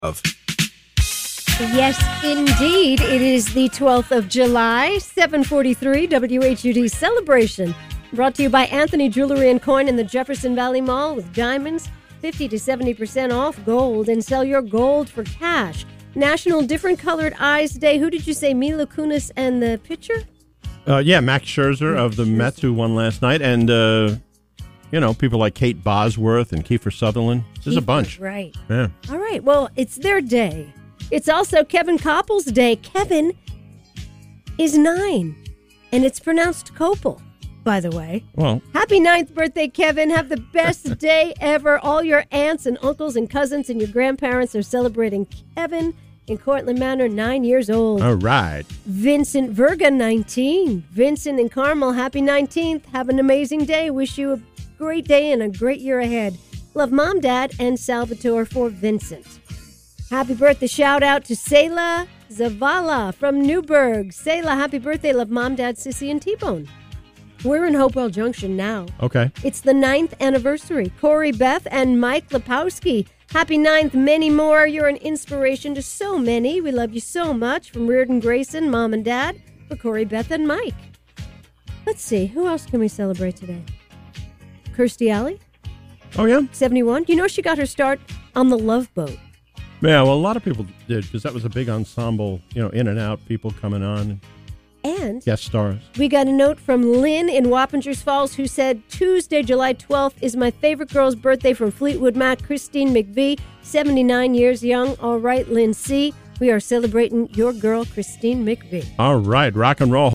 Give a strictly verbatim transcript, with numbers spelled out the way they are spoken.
Of. Yes, indeed. It is the twelfth of July, seven forty-three W H U D Celebration. Brought to you by Anthony Jewelry and Coin in the Jefferson Valley Mall with diamonds, fifty to seventy percent off gold, and sell your gold for cash. National Different Colored Eyes Day. Who did you say? Mila Kunis and the pitcher? Uh, yeah, Max Scherzer of the Scherzer. Mets, who won last night. And, uh, you know, people like Kate Bosworth and Kiefer Sutherland. There's a Kiefer, bunch. Right. Yeah. All right. Well, it's their day. It's also Kevin Koppel's day. Kevin is nine, and it's pronounced Koppel, by the way. Well, Happy ninth birthday, Kevin. Have the best day ever. All your aunts and uncles and cousins and your grandparents are celebrating Kevin in Cortland Manor, nine years old. all right. Vincent Verga, nineteen. Vincent and Carmel, happy nineteenth. Have an amazing day. Wish you a great day and a great year ahead. Love, Mom, Dad, and Salvatore for Vincent. Happy birthday shout out to Selah Zavala from Newburgh. Selah, happy birthday. Love, Mom, Dad, Sissy, and T-Bone. We're in Hopewell Junction now. Okay. It's the ninth anniversary. Corey, Beth, and Mike Lepowski. Happy ninth, many more. You're an inspiration to so many. We love you so much. From Reardon Grayson, Mom and Dad, for Corey, Beth, and Mike. Let's see, who else can we celebrate today? Kirstie Alley, Oh, yeah? seventy-one. You know she got her start on the Love Boat. Yeah, well, a lot of people did, because that was a big ensemble, you know, in and out, people coming on, And guest stars. we got a note from Lynn in Wappingers Falls who said, Tuesday, July twelfth is my favorite girl's birthday from Fleetwood Mac, Christine McVie, seventy-nine years young. All right, Lynn C., we are celebrating your girl, Christine McVie. All right, rock and roll.